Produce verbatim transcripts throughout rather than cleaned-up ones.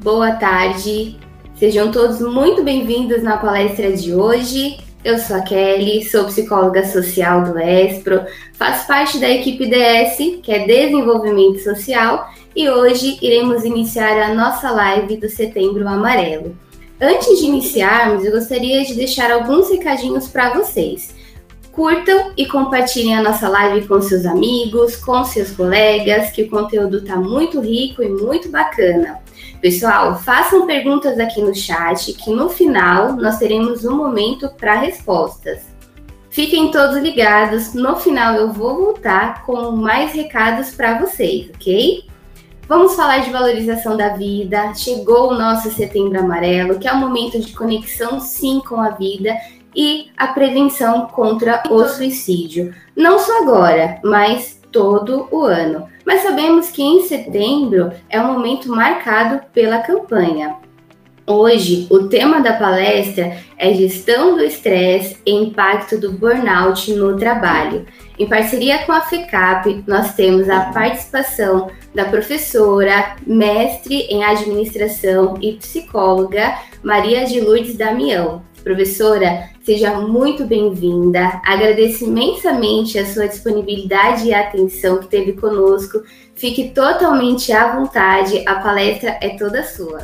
boa tarde. Sejam todos muito bem-vindos na palestra de hoje. Eu sou a Kelly, sou psicóloga social do ESPRO, faço parte da equipe D S, que é Desenvolvimento Social, e hoje iremos iniciar a nossa live do Setembro Amarelo. Antes de iniciarmos, eu gostaria de deixar alguns recadinhos para vocês. Curtam e compartilhem a nossa live com seus amigos, com seus colegas, que o conteúdo está muito rico e muito bacana. Pessoal, façam perguntas aqui no chat, que no final nós teremos um momento para respostas. Fiquem todos ligados, no final eu vou voltar com mais recados para vocês, ok? Vamos falar de valorização da vida. Chegou o nosso Setembro Amarelo, que é um momento de conexão sim com a vida e a prevenção contra o suicídio. Não só agora, mas todo o ano. Mas sabemos que em setembro é um momento marcado pela campanha. Hoje, o tema da palestra é Gestão do Estresse e Impacto do Burnout no Trabalho. Em parceria com a FECAP, nós temos a participação da professora, mestre em administração e psicóloga Maria de Lourdes Damião. Professora, seja muito bem-vinda. Agradeço imensamente a sua disponibilidade e a atenção que teve conosco. Fique totalmente à vontade, a palestra é toda sua.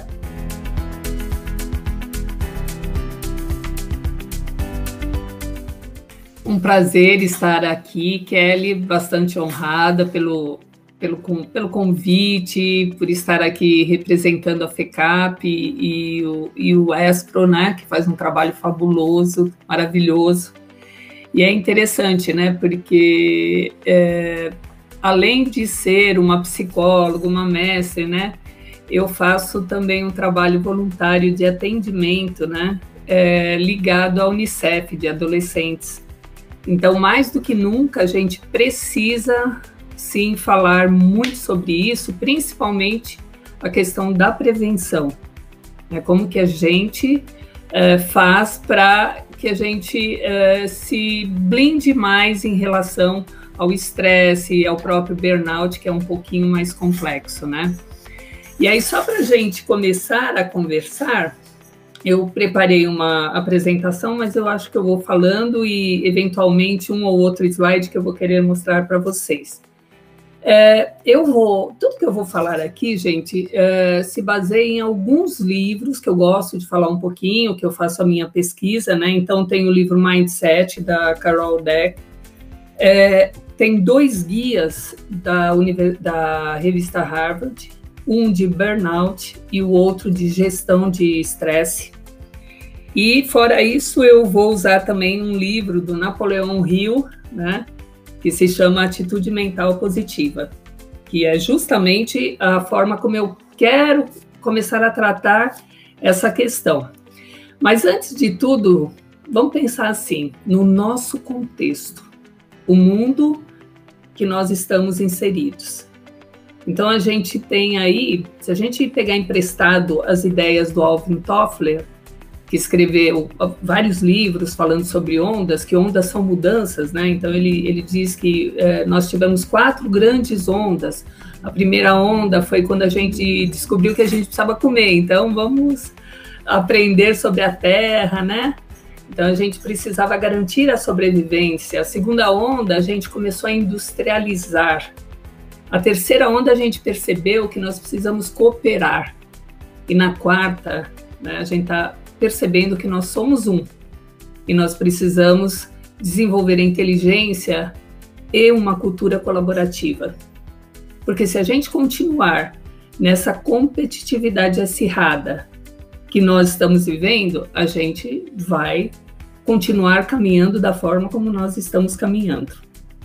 Um prazer estar aqui, Kelly, bastante honrada pelo, pelo, pelo convite, por estar aqui representando a FECAP e, e, o, e o ESPRO, né, que faz um trabalho fabuloso, maravilhoso. E é interessante, né, porque é, além de ser uma psicóloga, uma mestre, né, eu faço também um trabalho voluntário de atendimento, né, é, ligado à Unicef, de adolescentes. Então, mais do que nunca, a gente precisa, sim, falar muito sobre isso, principalmente a questão da prevenção. Né? Como que a gente é, faz para que a gente é, se blinde mais em relação ao estresse, ao próprio burnout, que é um pouquinho mais complexo, né? E aí, só para a gente começar a conversar, eu preparei uma apresentação, mas eu acho que eu vou falando e, eventualmente, um ou outro slide que eu vou querer mostrar para vocês. É, eu vou, tudo que eu vou falar aqui, gente, é, se baseia em alguns livros que eu gosto de falar um pouquinho, que eu faço a minha pesquisa, né? Então, tem o livro Mindset, da Carol Dweck. É, tem dois guias da, da revista Harvard, um de burnout e o outro de gestão de estresse. E, fora isso, eu vou usar também um livro do Napoleão Hill, né, que se chama Atitude Mental Positiva, que é justamente a forma como eu quero começar a tratar essa questão. Mas, antes de tudo, vamos pensar assim, no nosso contexto, o mundo que nós estamos inseridos. Então, a gente tem aí, se a gente pegar emprestado as ideias do Alvin Toffler, que escreveu vários livros falando sobre ondas, que ondas são mudanças, né? Então, ele, ele diz que é, nós tivemos quatro grandes ondas. A primeira onda foi quando a gente descobriu que a gente precisava comer, então vamos aprender sobre a terra, né? Então, a gente precisava garantir a sobrevivência. A segunda onda, a gente começou a industrializar. A terceira onda, a gente percebeu que nós precisamos cooperar. E na quarta, né, a gente está percebendo que nós somos um. E nós precisamos desenvolver a inteligência e uma cultura colaborativa. Porque se a gente continuar nessa competitividade acirrada que nós estamos vivendo, a gente vai continuar caminhando da forma como nós estamos caminhando.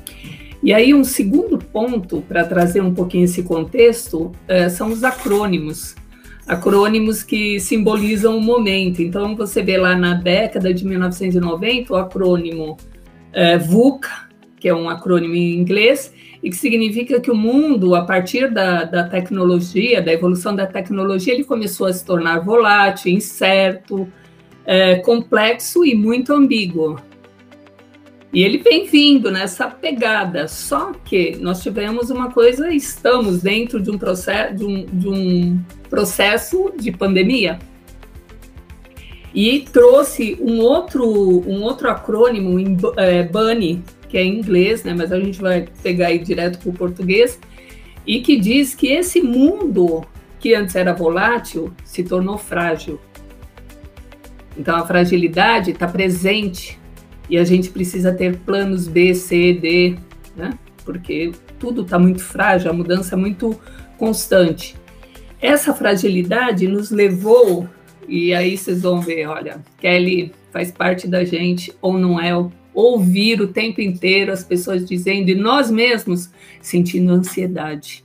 E aí, um segundo ponto, para trazer um pouquinho esse contexto, é, são os acrônimos. Acrônimos que simbolizam o momento. Então, você vê lá na década de mil novecentos e noventa, o acrônimo é, VUCA, que é um acrônimo em inglês, e que significa que o mundo, a partir da, da tecnologia, da evolução da tecnologia, ele começou a se tornar volátil, incerto, é, complexo e muito ambíguo. E ele vem vindo nessa pegada, só que nós tivemos uma coisa, estamos dentro de um processo de, um, de, um processo de pandemia. E trouxe um outro, um outro acrônimo, em, é, BANI, que é em inglês, né, mas a gente vai pegar aí direto para o português, e que diz que esse mundo que antes era volátil se tornou frágil. Então a fragilidade está presente e a gente precisa ter planos B, C, D, né? Porque tudo está muito frágil, a mudança é muito constante. Essa fragilidade nos levou, e aí vocês vão ver, olha, Kelly faz parte da gente ou não é, ouvir o tempo inteiro as pessoas dizendo, e nós mesmos sentindo ansiedade.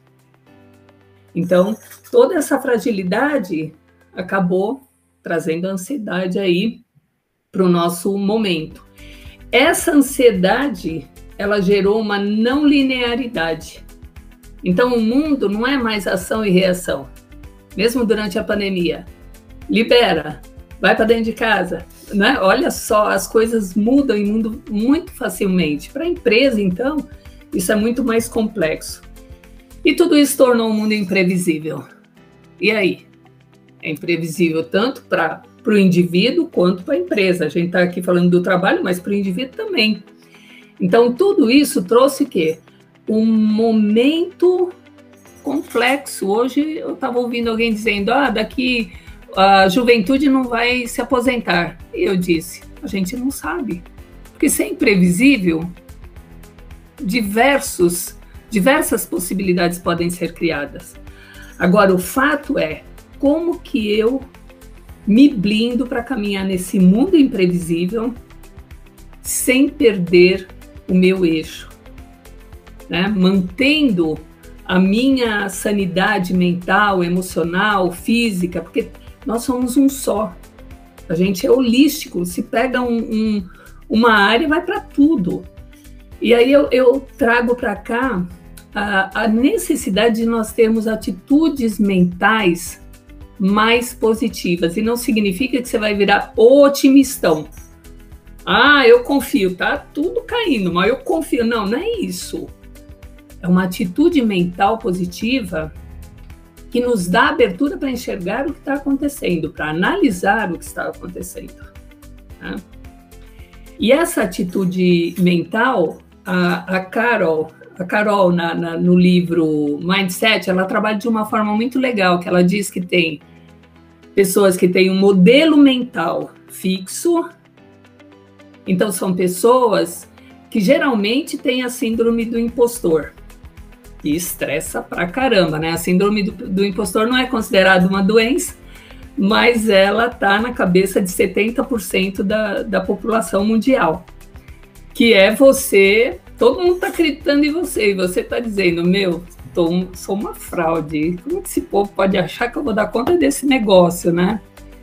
Então, toda essa fragilidade acabou trazendo ansiedade aí para o nosso momento. Essa ansiedade, ela gerou uma não linearidade. Então, o mundo não é mais ação e reação, mesmo durante a pandemia. Libera, vai para dentro de casa, né? Olha só, as coisas mudam e mudam muito facilmente. Para a empresa, então, isso é muito mais complexo. E tudo isso tornou o mundo imprevisível. E aí? É imprevisível tanto para o indivíduo quanto para a empresa. A gente está aqui falando do trabalho, mas para o indivíduo também. Então, tudo isso trouxe o quê? Um momento complexo. Hoje eu estava ouvindo alguém dizendo, ah, daqui a juventude não vai se aposentar. E eu disse, a gente não sabe. Porque se é imprevisível, diversos, diversas possibilidades podem ser criadas. Agora, o fato é, como que eu me blindo para caminhar nesse mundo imprevisível sem perder o meu eixo, né? Mantendo a minha sanidade mental, emocional, física, porque nós somos um só. A gente é holístico, se pega um, um, uma área, vai para tudo. E aí eu, eu trago para cá a, a necessidade de nós termos atitudes mentais mais positivas. E não significa que você vai virar otimistão. Ah, eu confio, tá tudo caindo, mas eu confio. Não, não é isso. É uma atitude mental positiva que nos dá abertura para enxergar o que está acontecendo, para analisar o que está acontecendo, né? E essa atitude mental, a, a Carol, a Carol na, na, no livro Mindset, ela trabalha de uma forma muito legal, que ela diz que tem pessoas que têm um modelo mental fixo. Então, são pessoas que geralmente têm a síndrome do impostor, que estressa pra caramba, né? A síndrome do, do impostor não é considerada uma doença, mas ela tá na cabeça de setenta por cento da, da população mundial, que é você, todo mundo tá acreditando em você, e você tá dizendo, meu, tô, sou uma fraude, como que esse povo pode achar que eu vou dar conta desse negócio, né?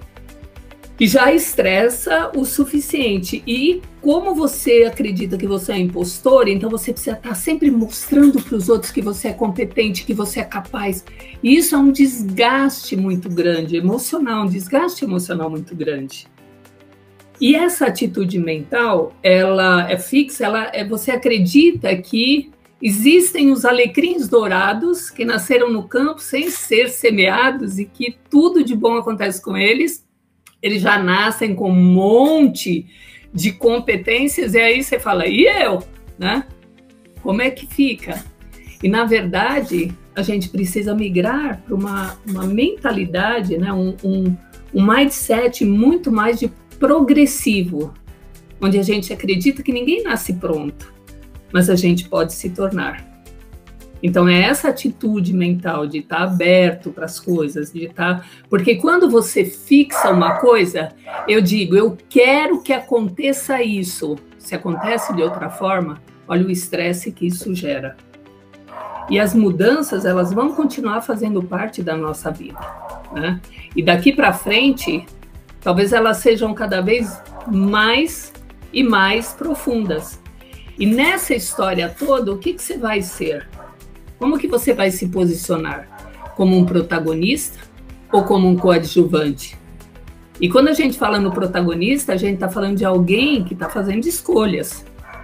E já estressa o suficiente. E como você acredita que você é impostor, então você precisa estar sempre mostrando para os outros que você é competente, que você é capaz. E isso é um desgaste muito grande, emocional, um desgaste emocional muito grande. E essa atitude mental, ela é fixa, ela é, você acredita que existem os alecrins dourados que nasceram no campo sem ser semeados e que tudo de bom acontece com eles. Eles já nascem com um monte de competências, e aí você fala, e eu? Né? Como é que fica? E, na verdade, a gente precisa migrar para uma, uma mentalidade, né? um, um, um mindset muito mais de progressivo, onde a gente acredita que ninguém nasce pronto, mas a gente pode se tornar. Então, é essa atitude mental de estar aberto para as coisas, de estar... Porque quando você fixa uma coisa, eu digo, eu quero que aconteça isso. Se acontece de outra forma, olha o estresse que isso gera. E as mudanças, elas vão continuar fazendo parte da nossa vida, né? E daqui para frente, talvez elas sejam cada vez mais e mais profundas. E nessa história toda, o que, que você vai ser? Como que você vai se posicionar? Como um protagonista ou como um coadjuvante? E quando a gente fala no protagonista, a gente está falando de alguém que está fazendo escolhas.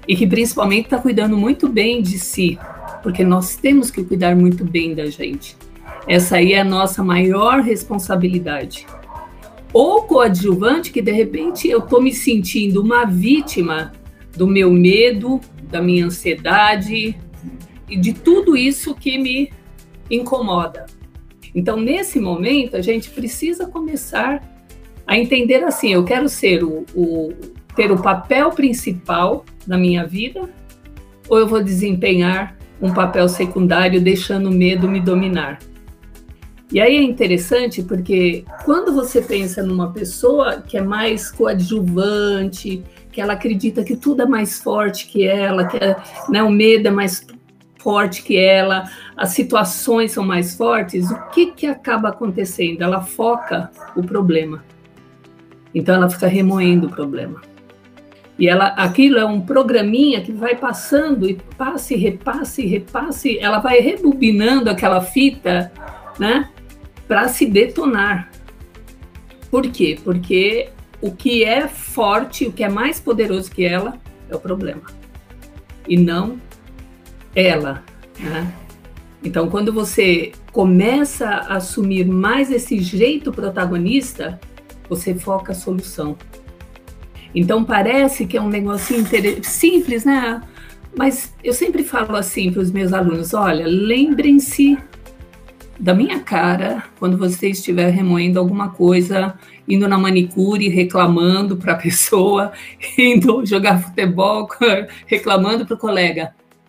e que principalmente está cuidando muito bem de si, porque nós temos que cuidar muito bem da gente. Essa aí é a nossa maior responsabilidade. Ou coadjuvante, que de repente eu estou me sentindo uma vítima do meu medo, da minha ansiedade e de tudo isso que me incomoda. Então, nesse momento, a gente precisa começar a entender assim, eu quero ser o, o, ter o papel principal na minha vida, ou eu vou desempenhar um papel secundário, deixando o medo me dominar. E aí é interessante porque quando você pensa numa pessoa que é mais coadjuvante, que ela acredita que tudo é mais forte que ela, que é, né, o medo é mais forte que ela, as situações são mais fortes, o que, que acaba acontecendo? Ela foca o problema. Então ela fica remoendo o problema. E ela, aquilo é um programinha que vai passando e passe, repasse, repasse, ela vai rebobinando aquela fita, né, para se detonar. Por quê? Porque o que é forte, o que é mais poderoso que ela, é o problema. E não ela, né? Então, quando você começa a assumir mais esse jeito protagonista, você foca a solução. Então, parece que é um negocinho simples, né? Mas eu sempre falo assim para os meus alunos, olha, lembrem-se da minha cara quando você estiver remoendo alguma coisa, indo na manicure, reclamando para a pessoa, indo jogar futebol, reclamando para o colega.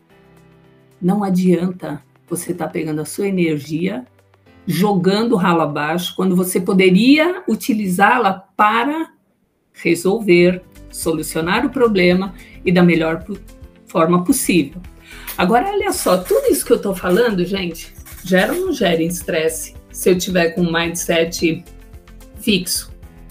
Não adianta você estar tá pegando a sua energia, jogando ralo abaixo, quando você poderia utilizá-la para resolver, solucionar o problema e da melhor forma possível. Agora, olha só, tudo isso que eu estou falando, gente, gera ou não gera estresse se eu tiver com um mindset fixo?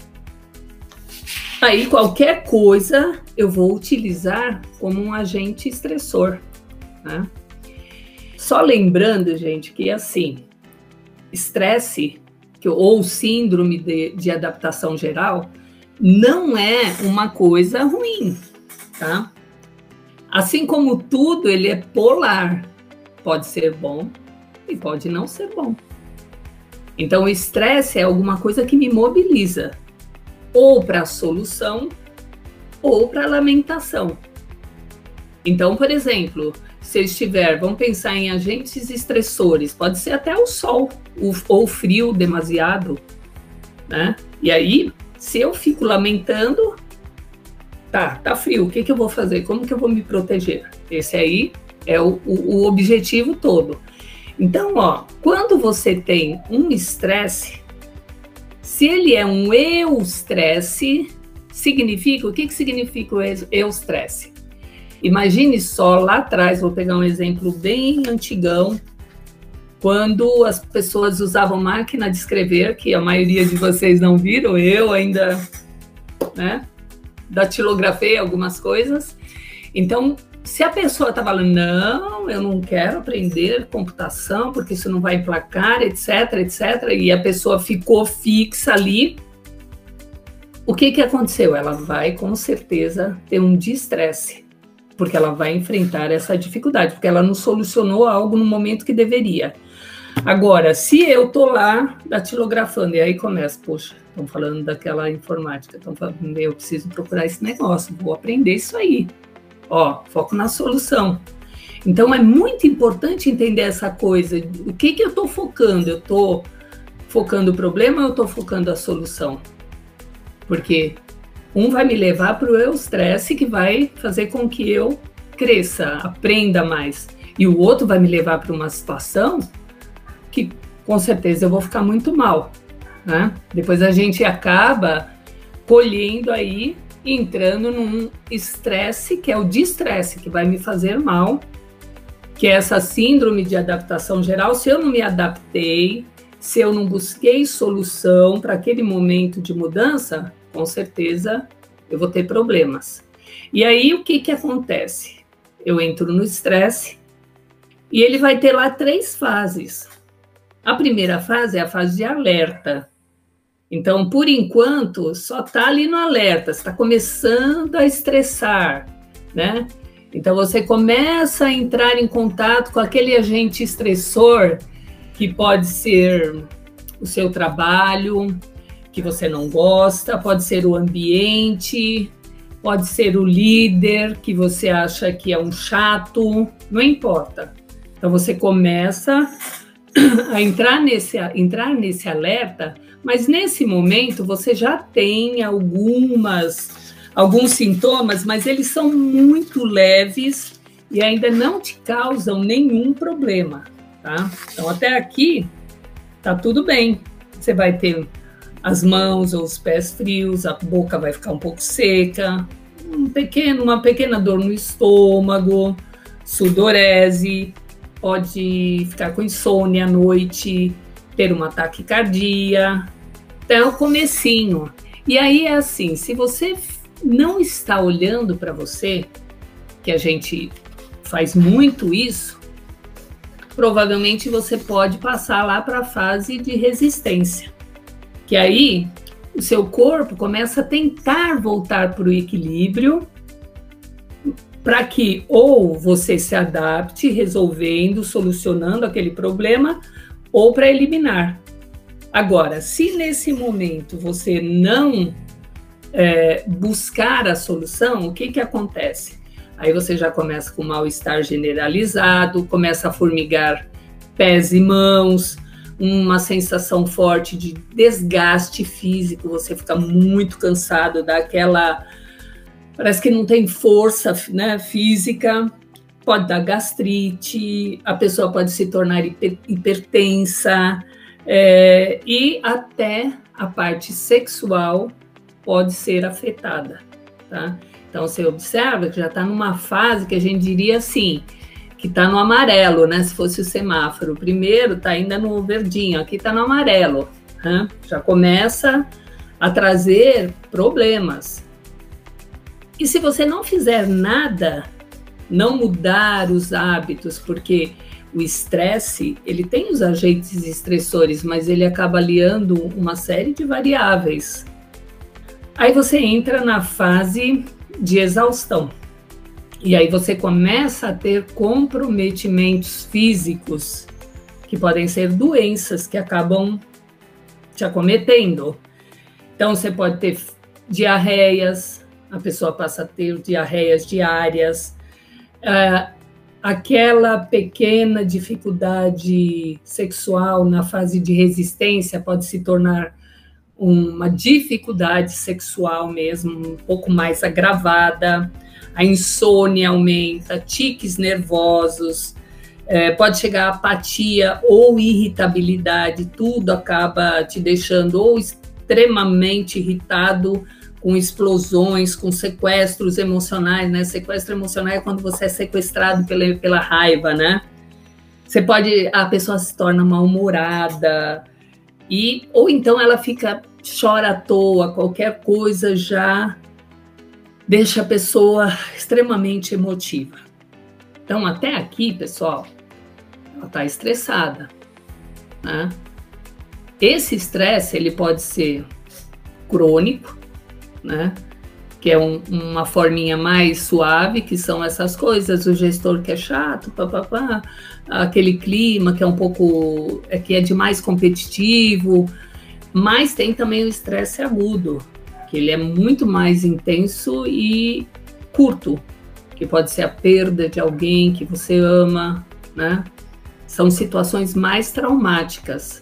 Aí, qualquer coisa eu vou utilizar como um agente estressor, né? Só lembrando, gente, que assim, estresse ou síndrome de, de adaptação geral não é uma coisa ruim, tá? Assim como tudo, ele é polar. Pode ser bom e pode não ser bom. Então, o estresse é alguma coisa que me mobiliza, ou para a solução, ou para a lamentação. Então, por exemplo, se eu estiver, vamos pensar em agentes estressores, pode ser até o sol, ou o frio demasiado, né? E aí, se eu fico lamentando, tá, tá frio, o que que eu vou fazer? Como que eu vou me proteger? Esse aí é o, o, o objetivo todo. Então, ó, quando você tem um estresse, se ele é um eustresse, significa, o que que significa o eustresse? Imagine só, lá atrás, vou pegar um exemplo bem antigão, quando as pessoas usavam máquina de escrever, que a maioria de vocês não viram, eu ainda, né, datilografei algumas coisas. Então, se a pessoa está falando, não, eu não quero aprender computação, porque isso não vai emplacar, etc, etc, e a pessoa ficou fixa ali, o que que aconteceu? Ela vai, com certeza, ter um destresse, porque ela vai enfrentar essa dificuldade, porque ela não solucionou algo no momento que deveria. Agora, se eu tô lá datilografando, e aí começa, poxa, estão falando daquela informática, estão falando, eu preciso procurar esse negócio, vou aprender isso aí. Ó, foco na solução. Então, é muito importante entender essa coisa. O que que eu tô focando? Eu tô focando o problema ou eu tô focando a solução? Porque um vai me levar para o eustresse, que vai fazer com que eu cresça, aprenda mais. E o outro vai me levar para uma situação que, com certeza, eu vou ficar muito mal, né? Depois a gente acaba colhendo aí, entrando num estresse, que é o destresse, que vai me fazer mal, que é essa síndrome de adaptação geral. Se eu não me adaptei, se eu não busquei solução para aquele momento de mudança, com certeza eu vou ter problemas. E aí, o que que acontece? Eu entro no estresse e ele vai ter lá três fases. A primeira fase é a fase de alerta. Então, por enquanto, só está ali no alerta, está começando a estressar, né? Então, você começa a entrar em contato com aquele agente estressor, que pode ser o seu trabalho, que você não gosta, pode ser o ambiente, pode ser o líder, que você acha que é um chato, não importa. Então, você começa a entrar nesse, entrar nesse alerta, mas nesse momento você já tem algumas, alguns sintomas, mas eles são muito leves e ainda não te causam nenhum problema, tá? Então, até aqui, tá tudo bem. Você vai ter as mãos ou os pés frios, a boca vai ficar um pouco seca, um pequeno, uma pequena dor no estômago, sudorese, pode ficar com insônia à noite, ter uma taquicardia, até o comecinho. E aí é assim, se você não está olhando para você, que a gente faz muito isso, provavelmente você pode passar lá para a fase de resistência, que aí o seu corpo começa a tentar voltar para o equilíbrio, para que ou você se adapte resolvendo, solucionando aquele problema, ou para eliminar. Agora, se nesse momento você não é, buscar a solução, o que que acontece? Aí você já começa com mal-estar generalizado, começa a formigar pés e mãos, uma sensação forte de desgaste físico, você fica muito cansado, daquela... parece que não tem força, né, física, pode dar gastrite, a pessoa pode se tornar hiper, hipertensa, é, e até a parte sexual pode ser afetada, tá? Então, você observa que já está numa fase que a gente diria assim, que está no amarelo, né? Se fosse o semáforo. O primeiro está ainda no verdinho, aqui está no amarelo. Né? Já começa a trazer problemas. E se você não fizer nada, não mudar os hábitos, porque o estresse, ele tem os agentes estressores, mas ele acaba aliando uma série de variáveis. Aí você entra na fase de exaustão. E aí você começa a ter comprometimentos físicos, que podem ser doenças que acabam te acometendo. Então, você pode ter diarreias, a pessoa passa a ter diarreias diárias, uh, aquela pequena dificuldade sexual na fase de resistência pode se tornar uma dificuldade sexual mesmo, um pouco mais agravada, a insônia aumenta, tiques nervosos, é, pode chegar a apatia ou irritabilidade, tudo acaba te deixando ou extremamente irritado, com explosões, com sequestros emocionais, né? Sequestro emocional é quando você é sequestrado pela, pela raiva, né? Você pode, a pessoa se torna mal-humorada, e, ou então ela fica, chora à toa, qualquer coisa já deixa a pessoa extremamente emotiva. Então, até aqui, pessoal, ela está estressada, né? Esse estresse, ele pode ser crônico, né? Que é um, uma forminha mais suave, que são essas coisas, o gestor que é chato, papapá, aquele clima que é um pouco, é, que é demais competitivo, mas tem também o estresse agudo, que ele é muito mais intenso e curto, que pode ser a perda de alguém que você ama, né? São situações mais traumáticas,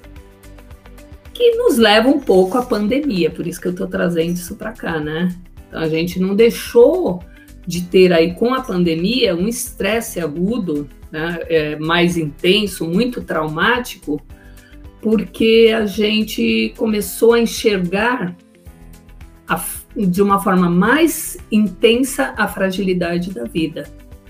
que nos levam um pouco à pandemia, por isso que eu estou trazendo isso para cá, né? Então, a gente não deixou de ter aí com a pandemia um estresse agudo, né, é, mais intenso, muito traumático, porque a gente começou a enxergar a, de uma forma mais intensa a fragilidade da vida.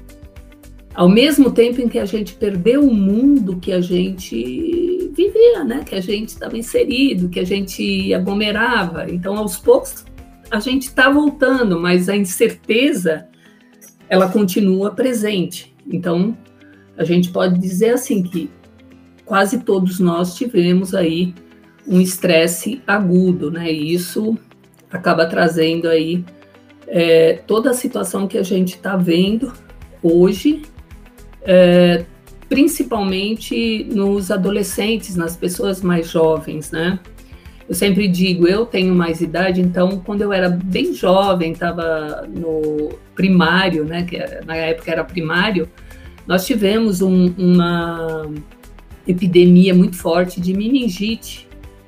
Ao mesmo tempo em que a gente perdeu o mundo que a gente vivia, né, que a gente estava inserido, que a gente aglomerava. Então, aos poucos, a gente está voltando, mas a incerteza, ela continua presente. Então, a gente pode dizer assim que quase todos nós tivemos aí um estresse agudo, né? E isso acaba trazendo aí é, toda a situação que a gente está vendo hoje, é, principalmente nos adolescentes, nas pessoas mais jovens, né? Eu sempre digo, eu tenho mais idade, então quando eu era bem jovem, estava no primário, né, que na época era primário, nós tivemos um, uma epidemia muito forte de meningite.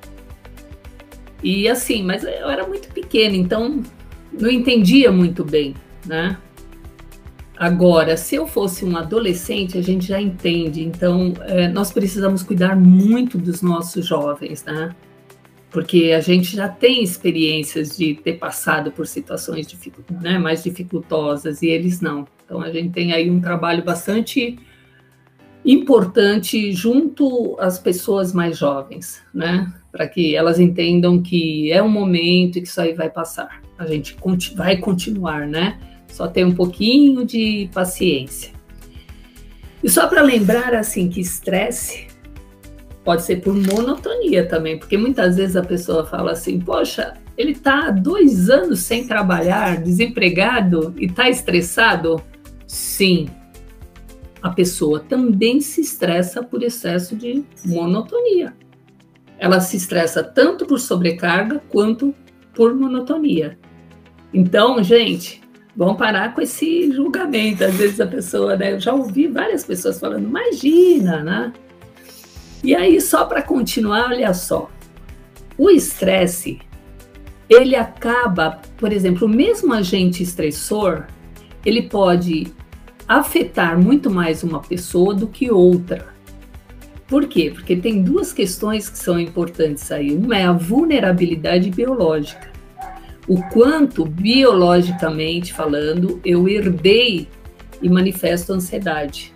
E assim, mas eu era muito pequena, então não entendia muito bem, né? Agora, se eu fosse um adolescente, a gente já entende, então é, nós precisamos cuidar muito dos nossos jovens, né? Porque a gente já tem experiências de ter passado por situações dificu- né, mais dificultosas e eles não. Então a gente tem aí um trabalho bastante importante junto às pessoas mais jovens, né? Para que elas entendam que é um momento e que isso aí vai passar. A gente conti- vai continuar, né? Só ter um pouquinho de paciência. E só para lembrar, assim, que estresse pode ser por monotonia também, porque muitas vezes a pessoa fala assim, poxa, ele está há dois anos sem trabalhar, desempregado e está estressado? Sim, a pessoa também se estressa por excesso de monotonia. Ela se estressa tanto por sobrecarga quanto por monotonia. Então, gente, vamos parar com esse julgamento. Às vezes a pessoa, né? Eu já ouvi várias pessoas falando, imagina, né? E aí, só para continuar, olha só. O estresse, ele acaba, por exemplo, o mesmo agente estressor, ele pode afetar muito mais uma pessoa do que outra. Por quê? Porque tem duas questões que são importantes aí. Uma é a vulnerabilidade biológica. O quanto, biologicamente falando, eu herdei e manifesto ansiedade.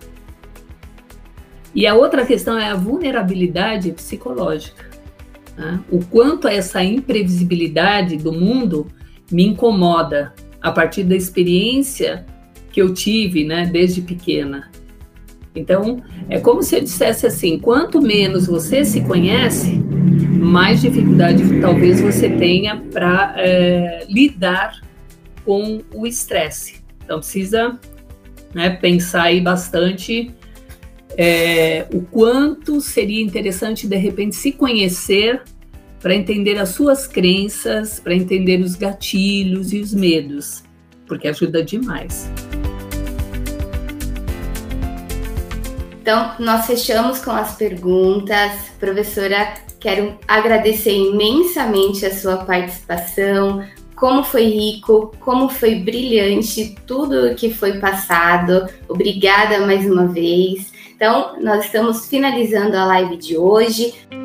E a outra questão é a vulnerabilidade psicológica. Né? O quanto essa imprevisibilidade do mundo me incomoda a partir da experiência que eu tive, né, desde pequena. Então, é como se eu dissesse assim, quanto menos você se conhece, mais dificuldade talvez você tenha para é, lidar com o estresse. Então, precisa, né, pensar aí bastante é, o quanto seria interessante, de repente, se conhecer para entender as suas crenças, para entender os gatilhos e os medos, porque ajuda demais. Então, nós fechamos com as perguntas. Professora, quero agradecer imensamente a sua participação, como foi rico, como foi brilhante tudo que foi passado. Obrigada mais uma vez. Então, nós estamos finalizando a live de hoje.